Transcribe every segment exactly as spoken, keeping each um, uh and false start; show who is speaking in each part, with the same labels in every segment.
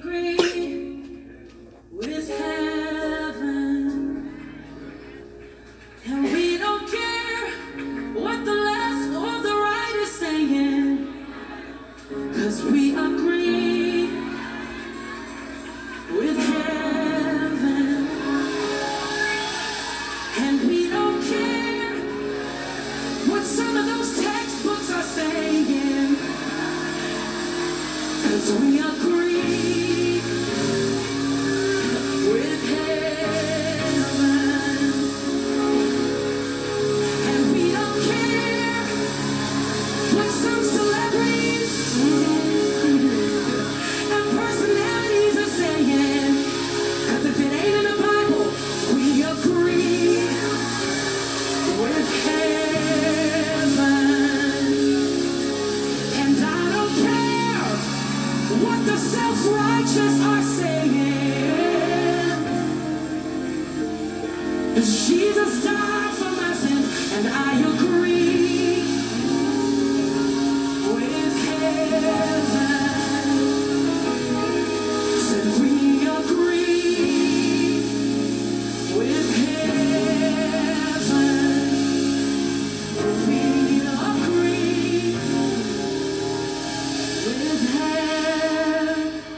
Speaker 1: agree with heaven, and we don't care what the left or the right is saying, 'cause we agree with heaven, and we don't care what some of those textbooks are saying, 'cause we agree with heaven, and we don't care what some celebrities and personalities are saying, 'cause if it ain't in the Bible, we agree with heaven. And I don't care what the self-righteous are saying, 'cause Jesus died for my sins, and I agree with heaven. Said we agree with heaven. We agree with heaven.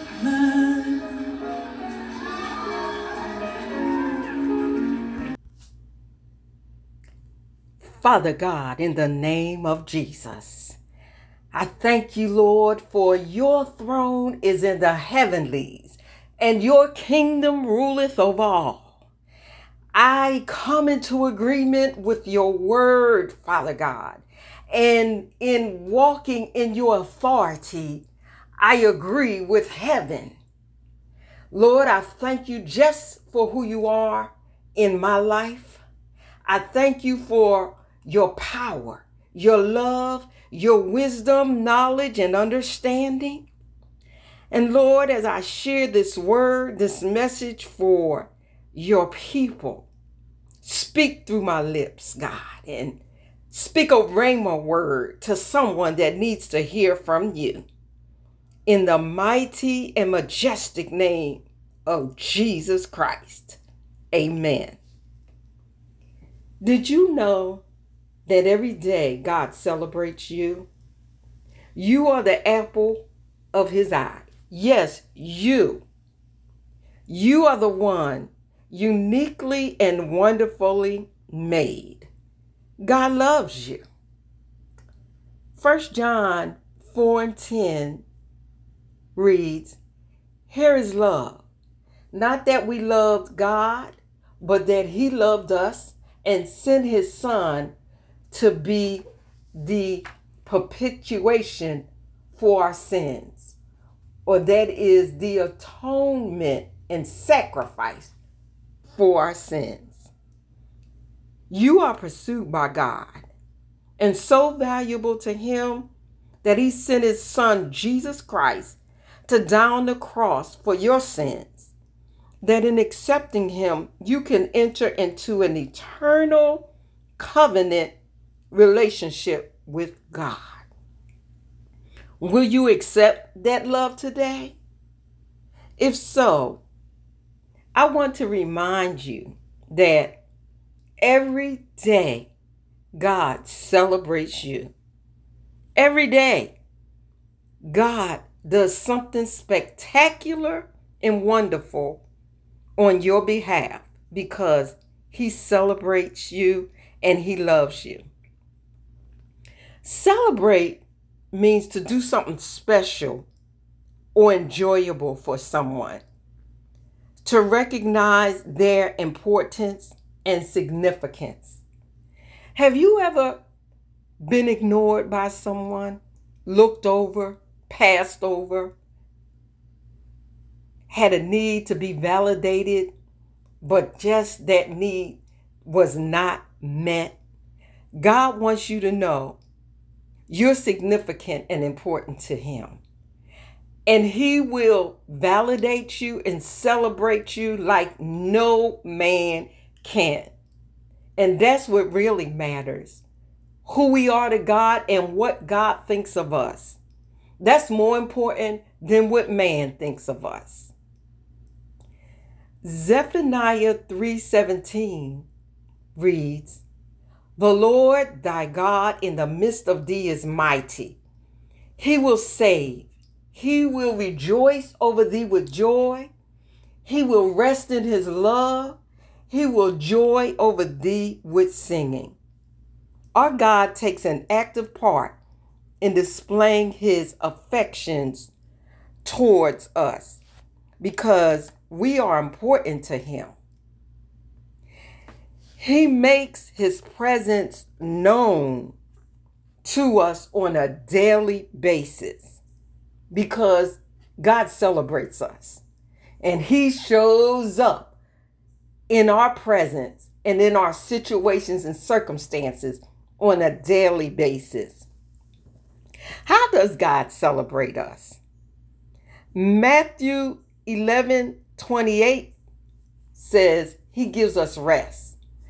Speaker 2: Father God, in the name of Jesus, I thank you, Lord, for your throne is in the heavenlies, and your kingdom ruleth over all. I come into agreement with your word, Father God, and in walking in your authority, I agree with heaven. Lord, I thank you just for who you are in my life. I thank you for your power, your love, your wisdom, knowledge, and understanding. And Lord, as I share this word, this message for your people, speak through my lips, God, and speak a rhema word to someone that needs to hear from you. In the mighty and majestic name of Jesus Christ. Amen. Did you know that every day God celebrates you? You are the apple of his eye. Yes, you. You are the one uniquely and wonderfully made. God loves you. First John four and ten reads, "Here is love, not that we loved God, but that he loved us and sent his son to be the propitiation for our sins," or that is the atonement and sacrifice for our sins. You are pursued by God and so valuable to him that he sent his son, Jesus Christ, to die on the cross for your sins, that in accepting him, you can enter into an eternal covenant relationship with God. Will you accept that love today? If so, I want to remind you that every day God celebrates you. Every day God does something spectacular and wonderful on your behalf because he celebrates you and he loves you. Celebrate means to do something special or enjoyable for someone, to recognize their importance and significance. Have you ever been ignored by someone, looked over, passed over, had a need to be validated, but just that need was not met? God wants you to know you're significant and important to him. And he will validate you and celebrate you like no man can. And that's what really matters. Who we are to God and what God thinks of us. That's more important than what man thinks of us. Zephaniah three seventeen reads, "The Lord thy God in the midst of thee is mighty. He will save. He will rejoice over thee with joy. He will rest in his love. He will joy over thee with singing." Our God takes an active part in displaying his affections towards us because we are important to him. He makes his presence known to us on a daily basis because God celebrates us and he shows up in our presence and in our situations and circumstances on a daily basis. How does God celebrate us? Matthew eleven twenty-eight says he gives us rest.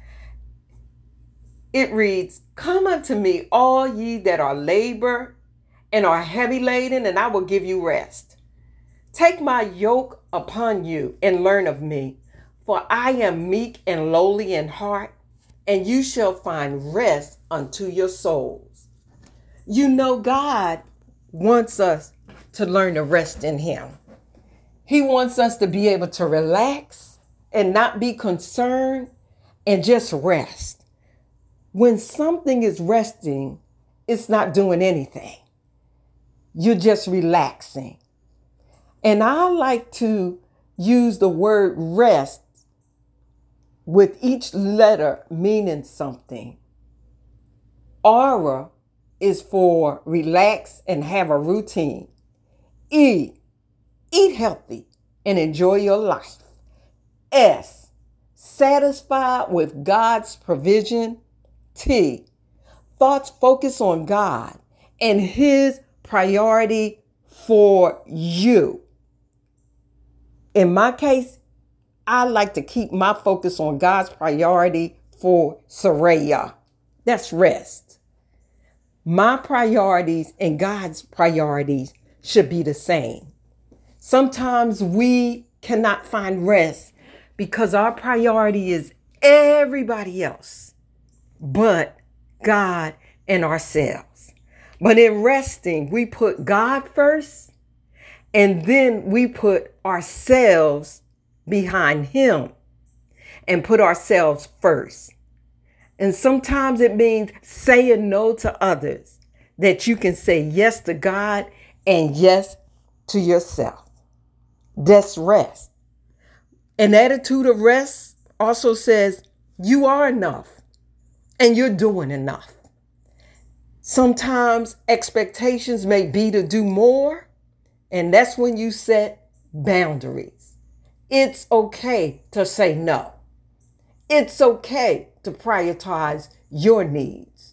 Speaker 2: It reads, "Come unto me, all ye that are labor and are heavy laden, and I will give you rest. Take my yoke upon you and learn of me, for I am meek and lowly in heart, and you shall find rest unto your souls." You know, God wants us to learn to rest in him. He wants us to be able to relax and not be concerned and just rest. When something is resting, it's not doing anything. You're just relaxing. And I like to use the word rest with each letter meaning something. Aura is for relax and have a routine. E, eat healthy and enjoy your life. S, satisfied with God's provision. T, thoughts focus on God and his priority for you. In my case, I like to keep my focus on God's priority for Saraya. That's rest. My priorities and God's priorities should be the same. Sometimes we cannot find rest because our priority is everybody else but God and ourselves. But in resting, we put God first and then we put ourselves behind him and put ourselves first. And sometimes it means saying no to others that you can say yes to God and yes to yourself. That's rest. An attitude of rest also says you are enough and you're doing enough. Sometimes expectations may be to do more, and that's when you set boundaries. It's okay to say no. It's okay to prioritize your needs.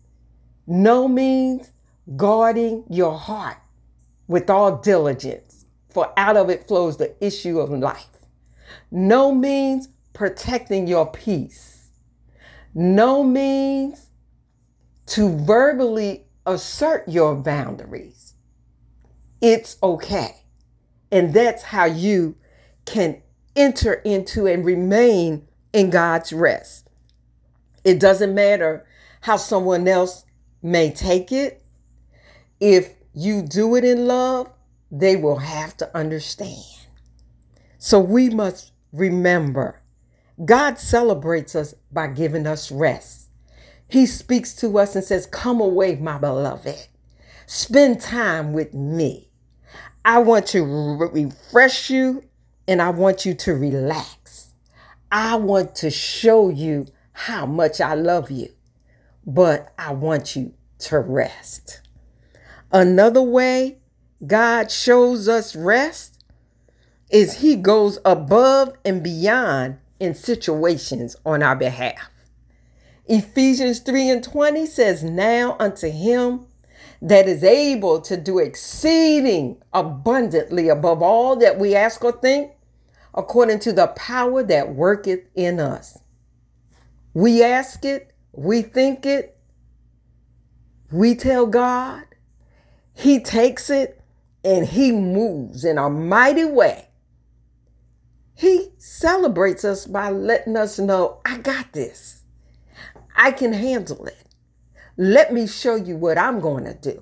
Speaker 2: No means guarding your heart with all diligence, for out of it flows the issue of life. No means protecting your peace. No means to verbally assert your boundaries. It's okay. And that's how you can enter into and remain in God's rest. It doesn't matter how someone else may take it. If you do it in love, they will have to understand. So we must remember, God celebrates us by giving us rest. He speaks to us and says, "Come away, my beloved. Spend time with me. I want to re- refresh you and I want you to relax. I want to show you how much I love you, but I want you to rest." Another way God shows us rest is he goes above and beyond in situations on our behalf. Ephesians three and twenty says, "Now unto him that is able to do exceeding abundantly above all that we ask or think, according to the power that worketh in us." We ask it, we think it, we tell God, he takes it and he moves in a mighty way, he celebrates us by letting us know, I got this. I can handle it. Let me show you what I'm going to do.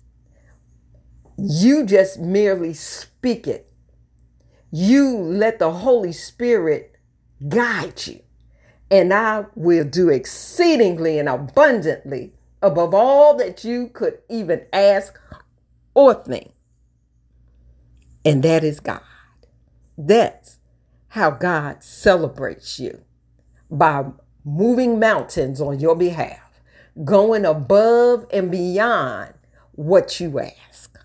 Speaker 2: You just merely speak it. You let the Holy Spirit guide you. And I will do exceedingly and abundantly above all that you could even ask or think. And that is God. That's how God celebrates you, by moving mountains on your behalf, going above and beyond what you ask.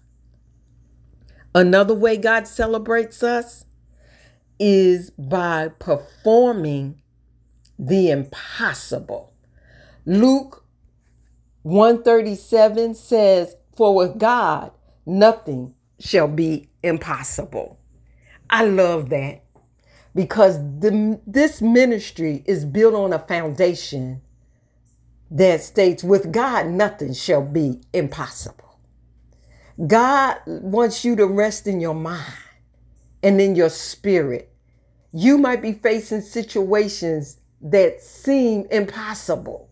Speaker 2: Another way God celebrates us is by performing the impossible. Luke one thirty-seven says, for with God, nothing shall be impossible. I love that, because the, this ministry is built on a foundation that states, with God, nothing shall be impossible. God wants you to rest in your mind and in your spirit. You might be facing situations that seem impossible,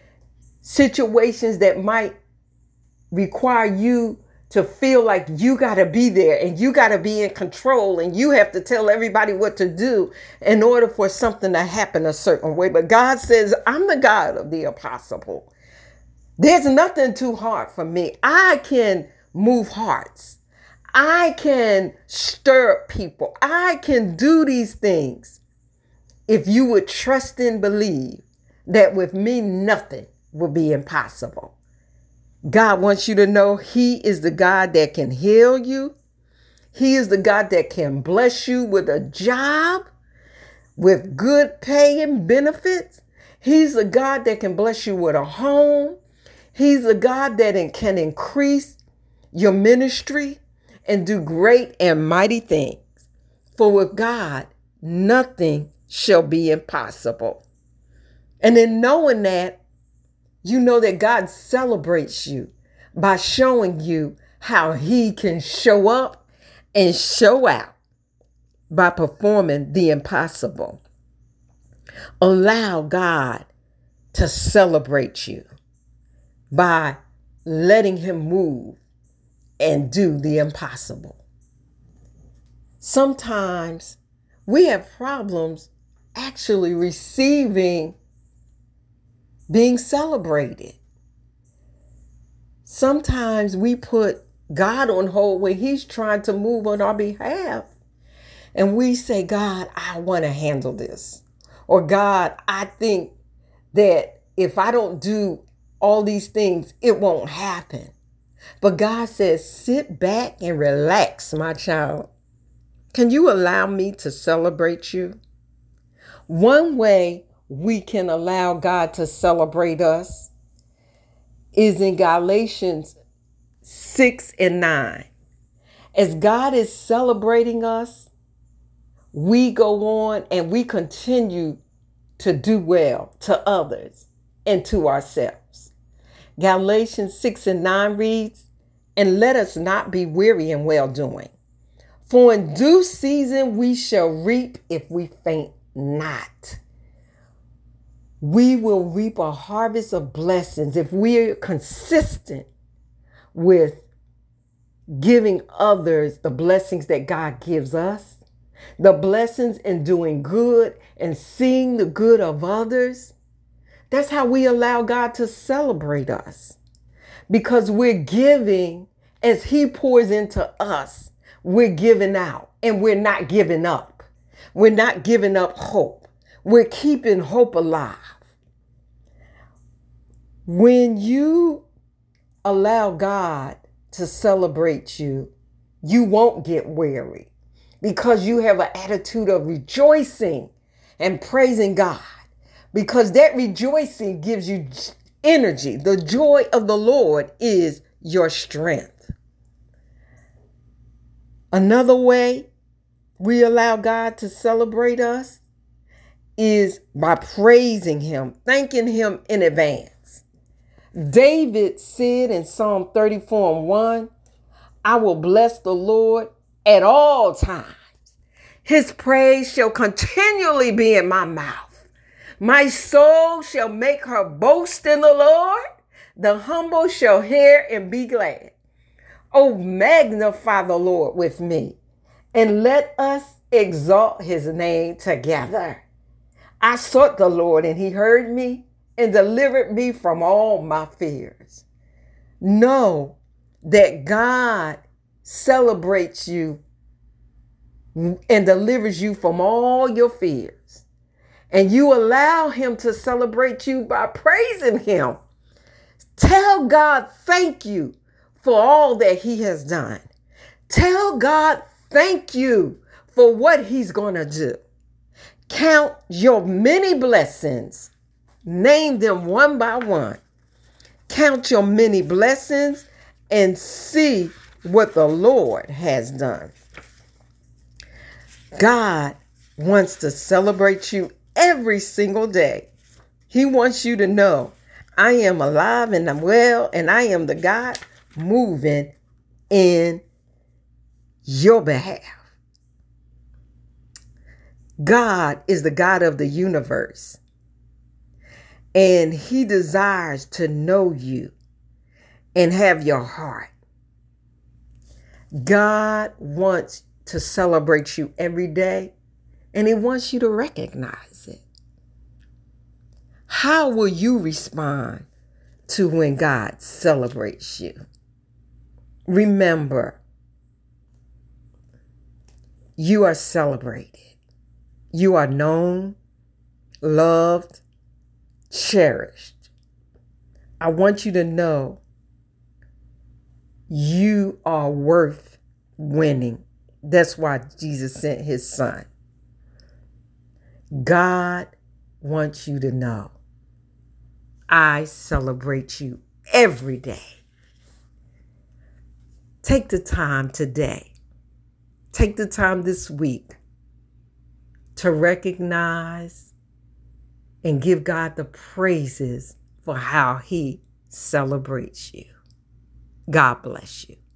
Speaker 2: situations that might require you to feel like you got to be there and you got to be in control and you have to tell everybody what to do in order for something to happen a certain way. But God says, I'm the God of the impossible. There's nothing too hard for me. I can move hearts. I can stir up people. I can do these things. If you would trust and believe that with me, nothing will be impossible. God wants you to know he is the God that can heal you. He is the God that can bless you with a job, with good pay and benefits. He's the God that can bless you with a home. He's the God that can increase your ministry and do great and mighty things. For with God, nothing shall be impossible. And in knowing that, you know that God celebrates you by showing you how he can show up and show out by performing the impossible. Allow God to celebrate you by letting him move and do the impossible. Sometimes we have problems actually receiving being celebrated. Sometimes we put God on hold when he's trying to move on our behalf. And we say, God, I want to handle this. Or God, I think that if I don't do all these things, it won't happen. But God says, sit back and relax, my child. Can you allow me to celebrate you? One way we can allow God to celebrate us is in Galatians six and nine. As God is celebrating us, we go on and we continue to do well to others and to ourselves. Galatians six and nine reads, and let us not be weary in well doing, for in due season we shall reap if we faint not. We will reap a harvest of blessings if we're consistent with giving others the blessings that God gives us, the blessings in doing good and seeing the good of others. That's how we allow God to celebrate us, because we're giving as he pours into us. We're giving out and we're not giving up. We're not giving up hope. We're keeping hope alive. When you allow God to celebrate you, you won't get weary, because you have an attitude of rejoicing and praising God, because that rejoicing gives you energy. The joy of the Lord is your strength. Another way we allow God to celebrate us is by praising him, thanking him in advance. David said in Psalm thirty-four and one, I will bless the Lord at all times. His praise shall continually be in my mouth. My soul shall make her boast in the Lord. The humble shall hear and be glad. Oh, magnify the Lord with me, and let us exalt his name together. I sought the Lord, and he heard me and delivered me from all my fears. Know that God celebrates you and delivers you from all your fears. And you allow him to celebrate you by praising him. Tell God thank you for all that he has done. Tell God thank you for what he's going to do. Count your many blessings. Name them one by one. Count your many blessings and see what the Lord has done. God wants to celebrate you every single day. He wants you to know, I am alive and I'm well, and I am the God moving in your behalf. God is the God of the universe, and he desires to know you and have your heart. God wants to celebrate you every day, and he wants you to recognize it. How will you respond to when God celebrates you? Remember, you are celebrated. You are known, loved, cherished. I want you to know you are worth winning. That's why Jesus sent his son. God wants you to know, I celebrate you every day. Take the time today. Take the time this week to recognize and give God the praises for how he celebrates you. God bless you.